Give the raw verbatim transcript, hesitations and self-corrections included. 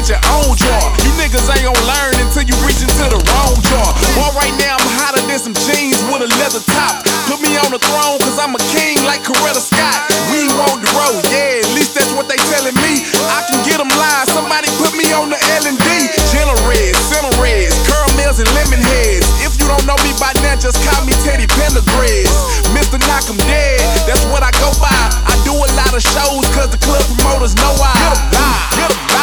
get your own jar. You niggas ain't gon' learn until you reach into the wrong jar. Boy, right now I'm hotter than some jeans with a leather top. Put me on the throne, cause I'm a king like Coretta Scott. We want the road, yeah, at least that's what they telling me. I can get them live, somebody put me on the L and D. Jenna Reds, Center Reds, caramels and lemon heads. If you don't know me by now, just call me Teddy Pendergrass. Mister Knock 'em dead, that's what I go by. I do a lot of shows cause the club promoters know I